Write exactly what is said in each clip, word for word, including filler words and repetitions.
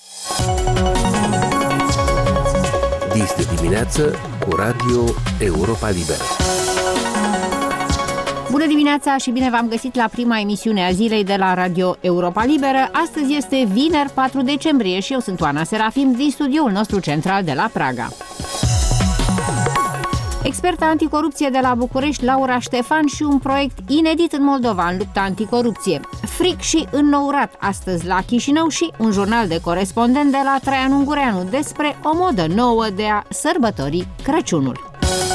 Este dimineață cu Radio Europa Liberă. Bună dimineața și bine v-am găsit la prima emisiune a zilei de la Radio Europa Liberă. Astăzi este vineri, patru decembrie și eu sunt Oana Serafim din studioul nostru central de la Praga. Experta anticorupție de la București, Laura Ștefan, și un proiect inedit în Moldova în lupta anticorupție. Fric și înnourat astăzi la Chișinău și un jurnal de corespondent de la Traian Ungureanu despre o modă nouă de a sărbători Crăciunul.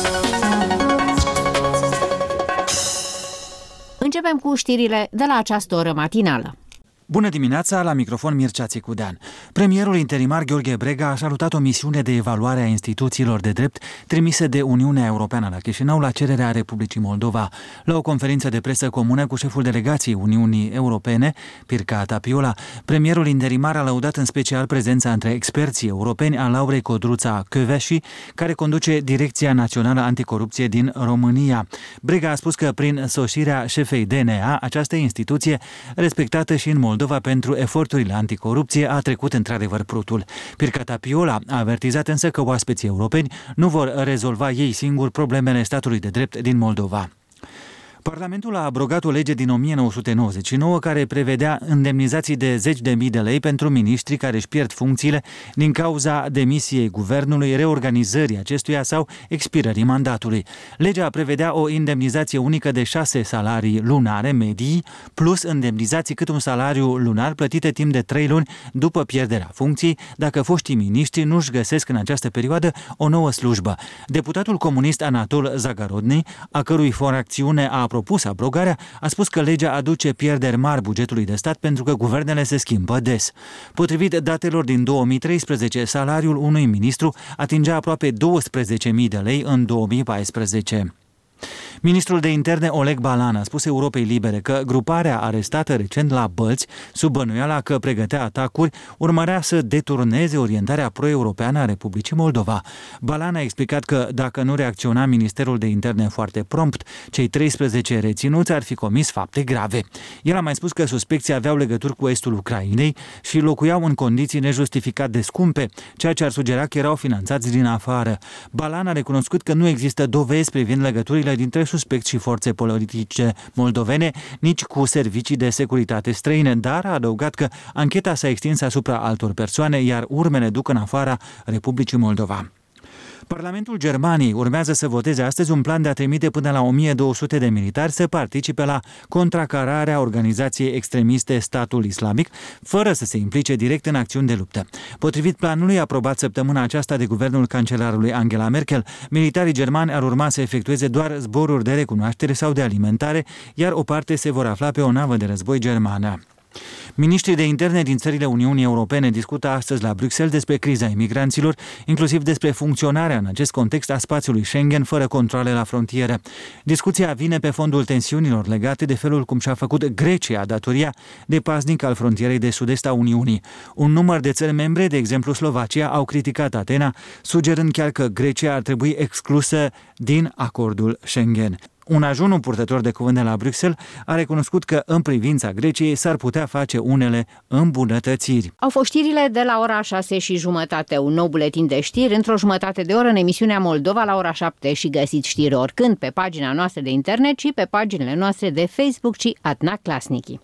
Începem cu știrile de la această oră matinală. Bună dimineața, la microfon Mircea Țicudean. Premierul interimar Gheorghe Brega a salutat o misiune de evaluare a instituțiilor de drept trimise de Uniunea Europeană la Chișinău la cererea Republicii Moldova. La o conferință de presă comună cu șeful delegației Uniunii Europene, Pirca Tapiola, premierul interimar a lăudat în special prezența între experții europeni a Laurei Codruța Kövesi, care conduce Direcția Națională Anticorupție din România. Brega a spus că prin sosirea șefei D N A, această instituție, respectată și în Moldova pentru eforturile anticorupție, a trecut într-adevăr prutul. Pirca Tapiola a avertizat însă că oaspeții europeni nu vor rezolva ei singuri problemele statului de drept din Moldova. Parlamentul a abrogat o lege din o mie nouă sute nouăzeci și nouă care prevedea indemnizații de zeci de mii de lei pentru miniștri care își pierd funcțiile din cauza demisiei guvernului, reorganizării acestuia sau expirării mandatului. Legea prevedea o indemnizație unică de șase salarii lunare medii, plus indemnizații cât un salariu lunar plătite timp de trei luni după pierderea funcției, dacă foștii miniștri nu își găsesc în această perioadă o nouă slujbă. Deputatul comunist Anatol Zagarodny, a cărui fracțiune a propus abrogarea, a spus că legea aduce pierderi mari bugetului de stat pentru că guvernele se schimbă des. Potrivit datelor din două mii treisprezece, salariul unui ministru atingea aproape douăsprezece mii de lei în două mii paisprezece. Ministrul de Interne Oleg Balan a spus Europei Libere că gruparea arestată recent la Bălți, sub bănuiala că pregătea atacuri, urmărea să deturneze orientarea pro-europeană a Republicii Moldova. Balan a explicat că dacă nu reacționa Ministerul de Interne foarte prompt, cei treisprezece reținuți ar fi comis fapte grave. El a mai spus că suspecții aveau legături cu estul Ucrainei și locuiau în condiții nejustificat de scumpe, ceea ce ar sugera că erau finanțați din afară. Balan a recunoscut că nu există dovezi privind legăturile dintre suspecți și forțe politice moldovene, nici cu servicii de securitate străine, dar a adăugat că ancheta s-a extins asupra altor persoane, iar urmele duc în afara Republicii Moldova. Parlamentul Germaniei urmează să voteze astăzi un plan de a trimite până la o mie două sute de militari să participe la contracararea organizației extremiste Statul Islamic, fără să se implice direct în acțiuni de luptă. Potrivit planului aprobat săptămâna aceasta de guvernul cancelarului Angela Merkel, militarii germani ar urma să efectueze doar zboruri de recunoaștere sau de alimentare, iar o parte se vor afla pe o navă de război germană. Miniștrii de interne din țările Uniunii Europene discută astăzi la Bruxelles despre criza imigranților, inclusiv despre funcționarea în acest context a spațiului Schengen fără controale la frontieră. Discuția vine pe fondul tensiunilor legate de felul cum și-a făcut Grecia datoria de paznic al frontierei de sud-est a Uniunii. Un număr de țări membre, de exemplu Slovacia, au criticat Atena, sugerând chiar că Grecia ar trebui exclusă din acordul Schengen. Un ajunul purtător de cuvânt de la Bruxelles a recunoscut că în privința Greciei s-ar putea face unele îmbunătățiri. Au fost știrile de la ora șase și jumătate, un nou buletin de știri într-o jumătate de oră în emisiunea Moldova la ora șapte și găsiți știri oricând pe pagina noastră de internet și pe paginile noastre de Facebook și Adna Klasnici.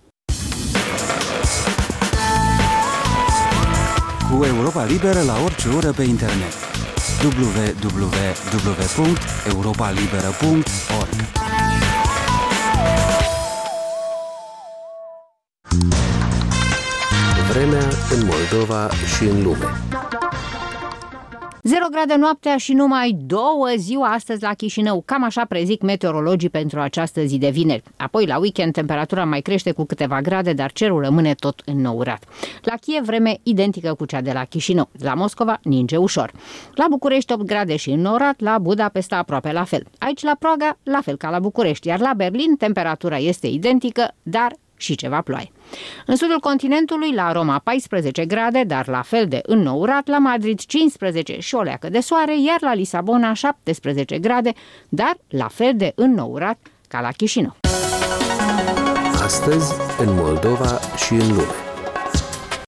Cu Europa Liberă la orice oră pe internet. w w w punct europa liberă punct org. Vremea în Moldova și în lume. zero grade noaptea și numai două ziua astăzi la Chișinău. Cam așa prezic meteorologii pentru această zi de vineri. Apoi, la weekend, temperatura mai crește cu câteva grade, dar cerul rămâne tot înnourat. La Kiev, vreme identică cu cea de la Chișinău. La Moscova, ninge ușor. La București, opt grade și înnourat, la Budapesta aproape la fel. Aici, la Praga, la fel ca la București, iar la Berlin, temperatura este identică, dar și ceva ploaie. În sudul continentului, la Roma paisprezece grade, dar la fel de înnourat, la Madrid cincisprezece și o leacă de soare, iar la Lisabona șaptesprezece grade, dar la fel de înnourat ca la Chișinău. Astăzi, în Moldova și în lume.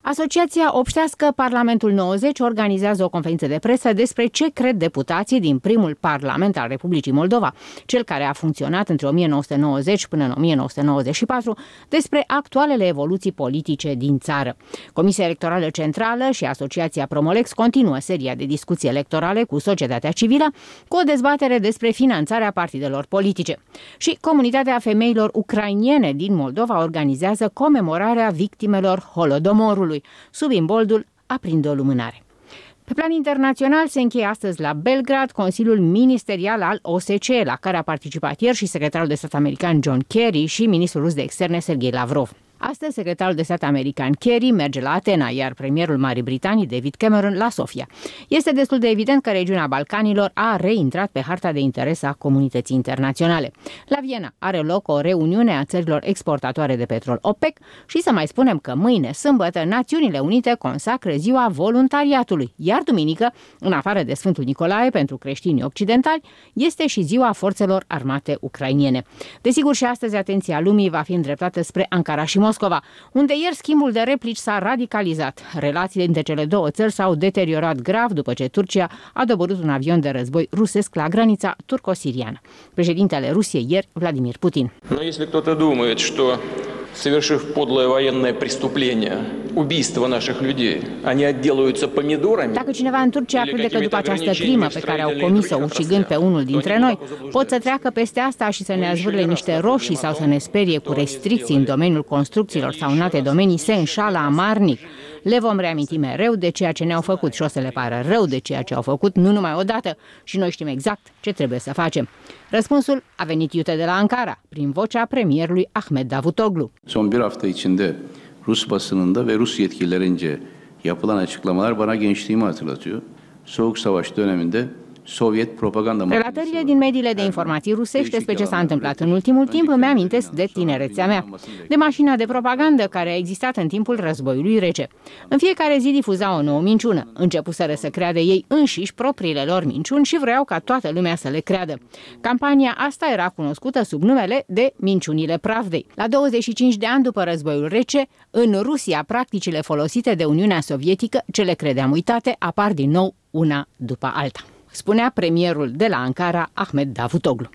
Asociația Obștească Parlamentul nouăzeci organizează o conferință de presă despre ce cred deputații din primul Parlament al Republicii Moldova, cel care a funcționat între o mie nouă sute nouăzeci până în o mie nouă sute nouăzeci și patru, despre actualele evoluții politice din țară. Comisia Electorală Centrală și Asociația Promolex continuă seria de discuții electorale cu societatea civilă, cu o dezbatere despre finanțarea partidelor politice. Și comunitatea femeilor ucrainene din Moldova organizează comemorarea victimelor Holodomorului, sub imboldul Aprinde o lumânare. Pe plan internațional se încheie astăzi la Belgrad Consiliul Ministerial al O S C E, la care a participat ieri și secretarul de stat american John Kerry și ministrul rus de externe Sergei Lavrov. Astăzi, secretarul de stat american Kerry merge la Atena, iar premierul Marii Britanii, David Cameron, la Sofia. Este destul de evident că regiunea Balcanilor a reintrat pe harta de interes a comunității internaționale. La Viena are loc o reuniune a țărilor exportatoare de petrol OPEC și să mai spunem că mâine, sâmbătă, Națiunile Unite consacră ziua voluntariatului, iar duminică, în afară de Sfântul Nicolae pentru creștinii occidentali, este și ziua forțelor armate ucrainiene. Desigur, și astăzi atenția lumii va fi îndreptată spre Ankara și Moscova, unde ieri schimbul de replici s-a radicalizat. Relațiile dintre cele două țări s-au deteriorat grav după ce Turcia a doborât un avion de război rusesc la granița turco-siriană. Președintele Rusiei ieri, Vladimir Putin. Но если кто-то думает, что, совершив подлое военное преступление, убийство наших людей, они отделаются помидорами. Dacă cineva în Turcia crede că după această crimă pe care au comis-o ucigând pe unul dintre noi, pot să treacă peste asta și să ne azvârle niște roșii sau să ne sperie cu restricții în domeniul construcțiilor sau în alte domenii, se înșală amarnic. Le vom reaminti mereu de ceea ce ne-au făcut și o să le pară rău de ceea ce au făcut, nu numai odată, și noi știm exact ce trebuie să facem. Răspunsul a venit iute de la Ankara, prin vocea premierului Ahmet Davutoglu. Son bir hafta içinde Rus basınında ve Rus yetkililerince yapılan açıklamalar bana gençliğimi hatırlatıyor. Soğuk Savaş döneminde Soviet propaganda. Relatările din mediile de informații rusești despre ce s-a întâmplat în ultimul timp îmi amintesc de tinerețea mea, de mașina de propagandă care a existat în timpul războiului rece. În fiecare zi difuza o nouă minciună. Începuseră să creadă ei înșiși propriile lor minciuni și vreau ca toată lumea să le creadă. Campania asta era cunoscută sub numele de minciunile Pravdei. La douăzeci și cinci de ani după războiul rece, în Rusia, practicile folosite de Uniunea Sovietică, ce le credeam uitate, apar din nou una după alta, spunea premierul de la Ankara, Ahmet Davutoglu.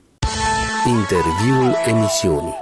Interviul emisiunii.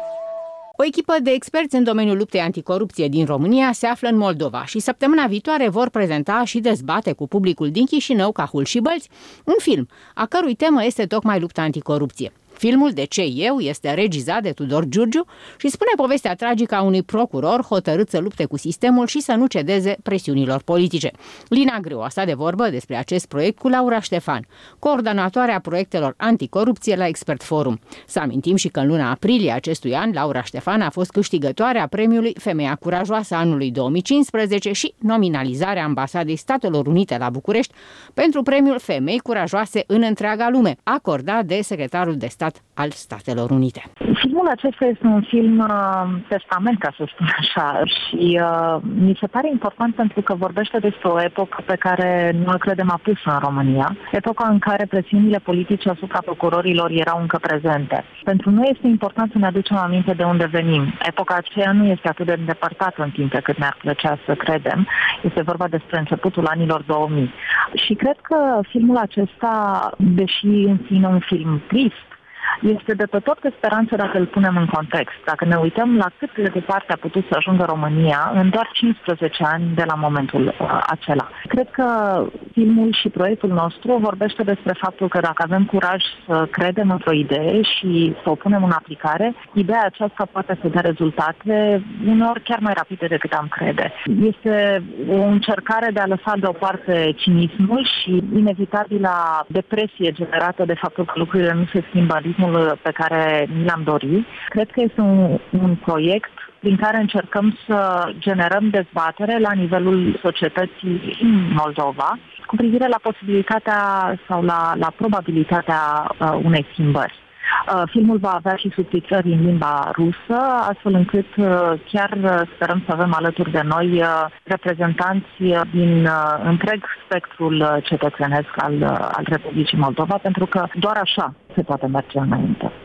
O echipă de experți în domeniul luptei anticorupție din România se află în Moldova și săptămâna viitoare vor prezenta și dezbate cu publicul din Chișinău, Cahul și Bălți un film, a cărui temă este tocmai lupta anticorupție. Filmul De ce eu este regizat de Tudor Giurgiu și spune povestea tragică a unui procuror hotărât să lupte cu sistemul și să nu cedeze presiunilor politice. Lina Greu a stat de vorbă despre acest proiect cu Laura Ștefan, coordonatoarea proiectelor anticorupție la Expert Forum. Să amintim și că în luna aprilie acestui an, Laura Ștefan a fost câștigătoarea premiului Femeia Curajoasă anului două mii cincisprezece și nominalizarea Ambasadei Statelor Unite la București pentru premiul Femei Curajoase în întreaga lume, acordat de secretarul de stat al Statelor Unite. Filmul acesta este un film uh, testament, ca să spun așa, și uh, mi se pare important pentru că vorbește despre o epocă pe care noi credem apusă în România, epoca în care presiunile politice asupra procurorilor erau încă prezente. Pentru noi este important să ne aducem aminte de unde venim. Epoca aceea nu este atât de îndepărtată în timp pe cât ne-ar plăcea să credem. Este vorba despre începutul anilor două mii. Și cred că filmul acesta, deși în sine un film trist, este de pe tot de speranță dacă îl punem în context. Dacă ne uităm la cât de departe a putut să ajungă România în doar cincisprezece ani de la momentul uh, acela. Cred că filmul și proiectul nostru vorbește despre faptul că dacă avem curaj să credem într-o idee și să o punem în aplicare, ideea aceasta poate să dea rezultate uneori chiar mai rapide decât am crede. Este o încercare de a lăsa deoparte cinismul și inevitabila depresie generată de faptul că lucrurile nu se schimbă în ritmul pe care ni l-am dorit. Cred că este un, un proiect prin care încercăm să generăm dezbatere la nivelul societății în Moldova cu privire la posibilitatea sau la, la probabilitatea uh, unei schimbări. Uh, filmul va avea și subtitrări în limba rusă, astfel încât uh, chiar sperăm să avem alături de noi uh, reprezentanți din uh, întreg spectrul uh, cetățenesc al, uh, al Republicii Moldova, pentru că doar așa se poate merge înainte.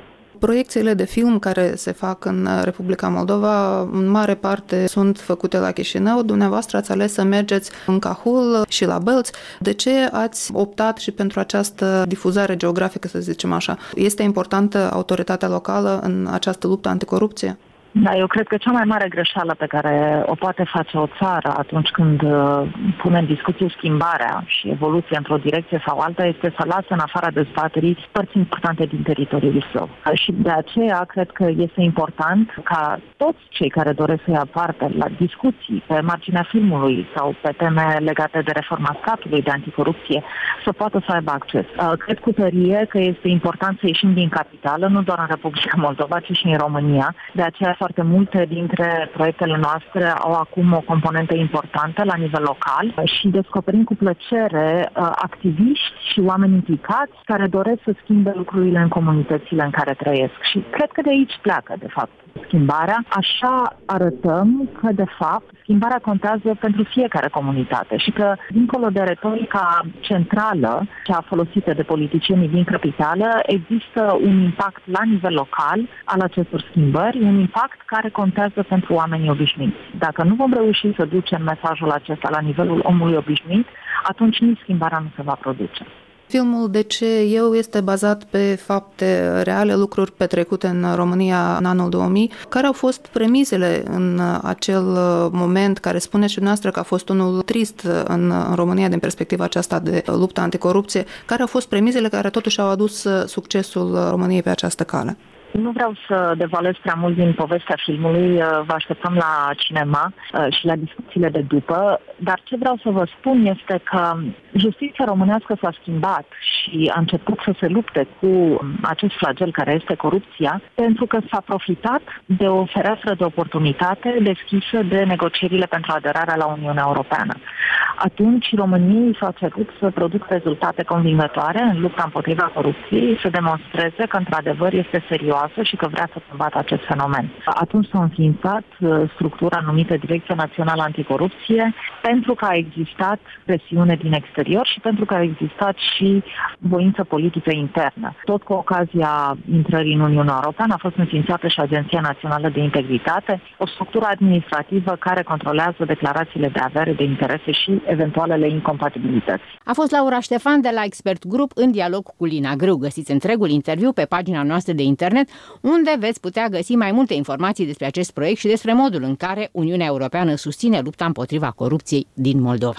Proiecțiile de film care se fac în Republica Moldova, în mare parte sunt făcute la Chișinău. Dumneavoastră ați ales să mergeți în Cahul și la Bălți. De ce ați optat și pentru această difuzare geografică, să zicem așa? Este importantă autoritatea locală în această luptă anticorupție? Da, eu cred că cea mai mare greșeală pe care o poate face o țară atunci când pune în discuție schimbarea și evoluția într-o direcție sau alta este să lasă în afara dezbaterii părți importante din teritoriul său. Și de aceea cred că este important ca toți cei care doresc să ia parte la discuții pe marginea filmului sau pe teme legate de reforma statului, de anticorupție, să poată să aibă acces. Cred cu tărie că este important să ieșim din capitală, nu doar în Republica Moldova, ci și în România. De aceea foarte multe dintre proiectele noastre au acum o componentă importantă la nivel local și descoperim cu plăcere uh, activiști și oameni implicați care doresc să schimbe lucrurile în comunitățile în care trăiesc. Și cred că de aici pleacă, de fapt, schimbarea. Așa arătăm că, de fapt, schimbarea contează pentru fiecare comunitate și că, dincolo de retorica centrală, cea folosită de politicienii din capitală, există un impact la nivel local al acestor schimbări, un impact care contează pentru oamenii obișnuiți. Dacă nu vom reuși să ducem mesajul acesta la nivelul omului obișnuit, atunci nici schimbarea nu se va produce. Filmul De ce eu este bazat pe fapte reale, lucruri petrecute în România în anul două mii. Care au fost premisele în acel moment, care spuneți și dumneavoastră că a fost unul trist în România din perspectiva aceasta de luptă anticorupție? Care au fost premisele care totuși au adus succesul României pe această cale? Nu vreau să devalez prea mult din povestea filmului, vă așteptăm la cinema și la discuțiile de după, dar ce vreau să vă spun este că justiția românească s-a schimbat și a început să se lupte cu acest flagel care este corupția, pentru că s-a profitat de o fereastră de oportunitate deschisă de negocierile pentru aderarea la Uniunea Europeană. Atunci României s-a cerut să producă rezultate convingătoare în lupta împotriva corupției, să demonstreze că într-adevăr este serioasă și că vrea să combată acest fenomen. Atunci s-a înființat structura numită Direcția Națională Anticorupție, pentru că a existat presiune din exterior și pentru că a existat și voință politică internă. Tot cu ocazia intrării în Uniunea Europeană a fost înființată și Agenția Națională de Integritate, o structură administrativă care controlează declarațiile de avere, de interese și eventualele incompatibilități. A fost Laura Ștefan de la Expert Group în dialog cu Lina Grâu. Găsiți întregul interviu pe pagina noastră de internet, unde veți putea găsi mai multe informații despre acest proiect și despre modul în care Uniunea Europeană susține lupta împotriva corupției din Moldova.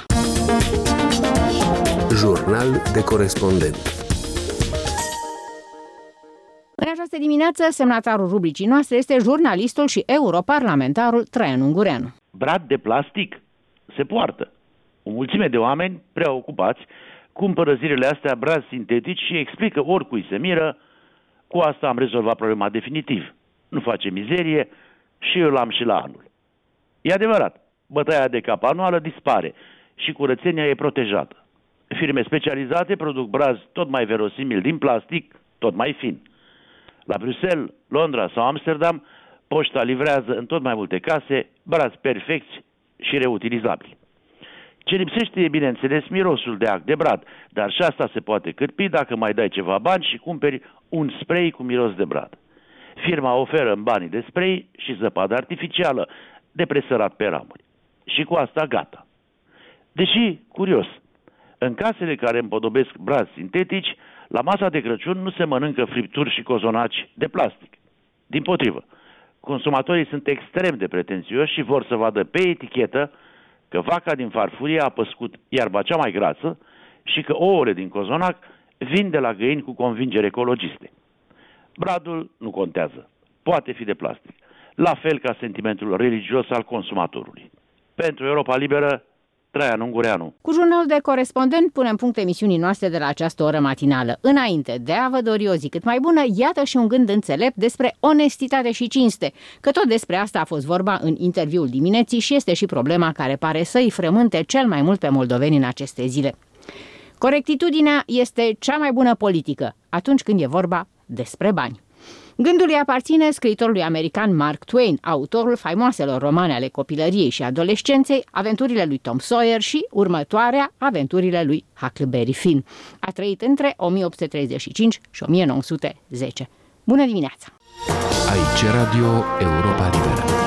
Jurnal de corespondent. În această dimineață, semnatarul rubricii noastre este jurnalistul și europarlamentarul Traian Ungureanu. Brad de plastic se poartă. O mulțime de oameni preocupați cumpără zilele astea brazi sintetici și explică oricui se miră: cu asta am rezolvat problema definitiv. Nu face mizerie și eu l-am și la anul. E adevărat, bătaia de cap anuală dispare și curățenia e protejată. Firme specializate produc brazi tot mai verosimil din plastic, tot mai fin. La Bruxelles, Londra sau Amsterdam, poșta livrează în tot mai multe case brazi perfecți și reutilizabili. Ce lipsește e, bineînțeles, mirosul de ac de brad, dar și asta se poate cârpi dacă mai dai ceva bani și cumperi un spray cu miros de brad. Firma oferă în banii de spray și zăpadă artificială de presărat pe ramuri. Și cu asta gata. Deși, curios, în casele care împodobesc brazi sintetici, la masa de Crăciun nu se mănâncă fripturi și cozonaci de plastic. Dimpotrivă, consumatorii sunt extrem de pretențioși și vor să vadă pe etichetă că vaca din farfurie a păscut iarba cea mai grasă și că ouăle din cozonac vin de la găini cu convingeri ecologiste. Bradul nu contează. Poate fi de plastic. La fel ca sentimentul religios al consumatorului. Pentru Europa Liberă, Traian Ungureanu. Cu jurnalul de corespondent punem punct emisiunii noastre de la această oră matinală. Înainte de a vă dori o zi cât mai bună, iată și un gând înțelept despre onestitate și cinste, că tot despre asta a fost vorba în interviul dimineții și este și problema care pare să-i frământe cel mai mult pe moldoveni în aceste zile. Corectitudinea este cea mai bună politică atunci când e vorba despre bani. Gândul îi aparține scriitorului american Mark Twain, autorul faimoaselor romane ale copilăriei și adolescenței, Aventurile lui Tom Sawyer și următoarea, Aventurile lui Huckleberry Finn. A trăit între o mie opt sute treizeci și cinci și o mie nouă sute zece. Bună dimineața! Aici Radio Europa Liberă.